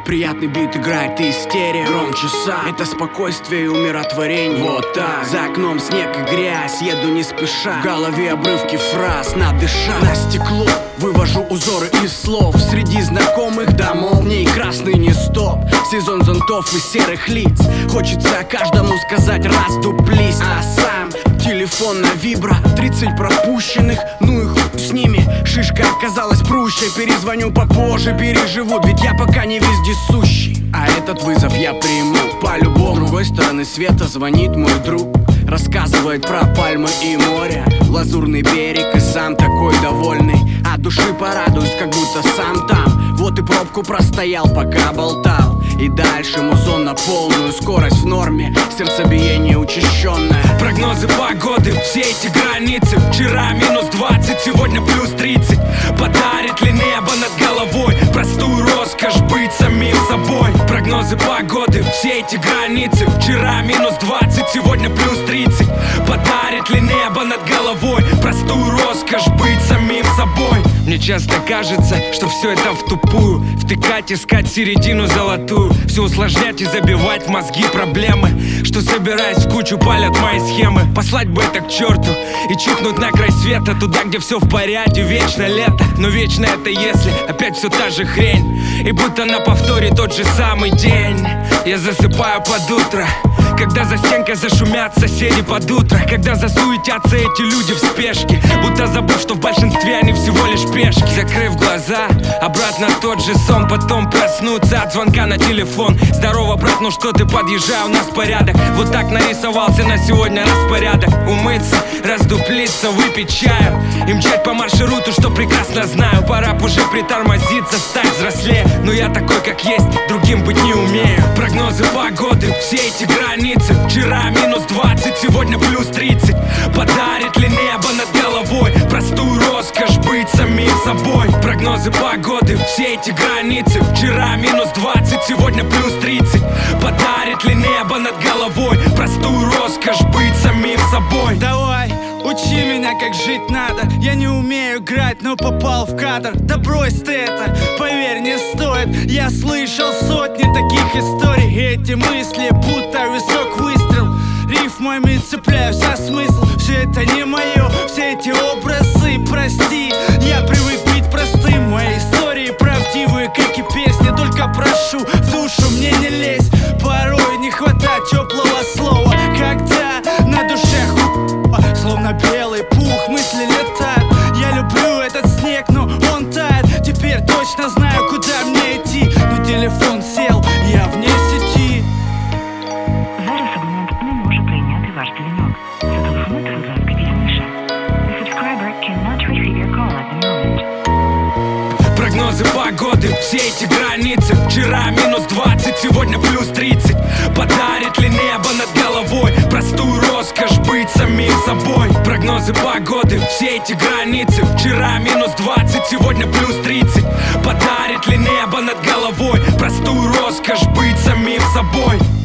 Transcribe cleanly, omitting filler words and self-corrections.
Приятный бит играет из стерео. Громче сам, это спокойствие и умиротворение. Вот так, за окном снег и грязь. Еду не спеша, в голове обрывки фраз. Надышав на стекло, вывожу узоры из слов. Среди знакомых домов, не красный, не стоп. Сезон зонтов и серых лиц. Хочется каждому сказать: расступлись. А сам телефон на вибро, 30 пропущенных, ну и хуй с ними. Шишка оказалась прущей, перезвоню попозже, переживут, ведь я пока не вездесущий. А этот вызов я приму по-любому. С другой стороны света звонит мой друг, рассказывает про пальмы и море, лазурный берег и сам такой довольный. От души порадуюсь, как будто сам там. Вот и пробку простоял, пока болтал. И дальше музон на полную скорость в норме, сердцебиение учащенное. Прогнозы погоды, все эти границы. Вчера минус 20, сегодня плюс 30. Подарит ли небо над головой простую роскошь быть самим собой? Прогнозы погоды, все эти границы. Вчера минус 20, сегодня плюс 30. Подарит ли небо над головой простую роскошь быть самим собой? Мне часто кажется, что все это в тупую. Втыкать, искать середину золотую. Все усложнять и забивать в мозги проблемы, что, собираясь в кучу, палят мои схемы. Послать бы это к черту и чихнуть на край света, туда, где все в порядке, вечно лето. Но вечно это если опять все та же хрень, и будто на повторе тот же самый день. Я засыпаю под утро, когда за стенкой зашумят соседи под утро, когда засуетятся эти люди в спешке, будто забыв, что в большинстве они всего лишь пешки. Закрыв глаза, обратно тот же сон, потом проснуться от звонка на телефон. Здорово, брат, ну что ты, подъезжай, у нас порядок. Вот так нарисовался на сегодня распорядок. Умыться, раздуплиться, выпить чаю и мчать по маршруту, что прекрасно знаю. Пора б уже притормозиться, стать взрослее, но я такой, как есть, другим быть не умею. Прогнозы погоды, все эти границы. Вчера минус 20, сегодня плюс 30. Подарит ли небо над головой простую роскошь быть самим собой? Прогнозы погоды, все эти границы. Вчера минус 20, сегодня плюс 30. Подарит ли небо над головой простую роскошь быть самим собой? Давай, учи меня, как жить надо. Я не умею играть, но попал в кадр. Да брось ты это, поверь, не стоит. Я слышал сотни таких историй. Эти мысли будто висок выстрел. Рифмами цепляюсь за смысл. Все это не мое, все эти образы, прости. Я привык быть простым, мои истории правдивые, как и песни. Только прошу, в душу мне не лезь. Порой не хватает теплого слова, когда на душе словно белый пух, мысли летают. Я люблю этот снег, но он тает. Теперь точно знаю, куда мне идти. Но телефон сел, я вне сети. Зараз абонент не може прийняти ваш дзвінок. Зателефонуйте, будь ласка, пізніше. The subscriber cannot receive your call at the moment. Прогнозы погоды, все эти границы. Вчера минус 20, сегодня плюс 30. Подарит ли небо над головой простую роскошь быть самим собой? Прогнозы погоды, все эти границы. Вчера минус 20, сегодня плюс 30. Подарит ли небо над головой простую роскошь быть самим собой?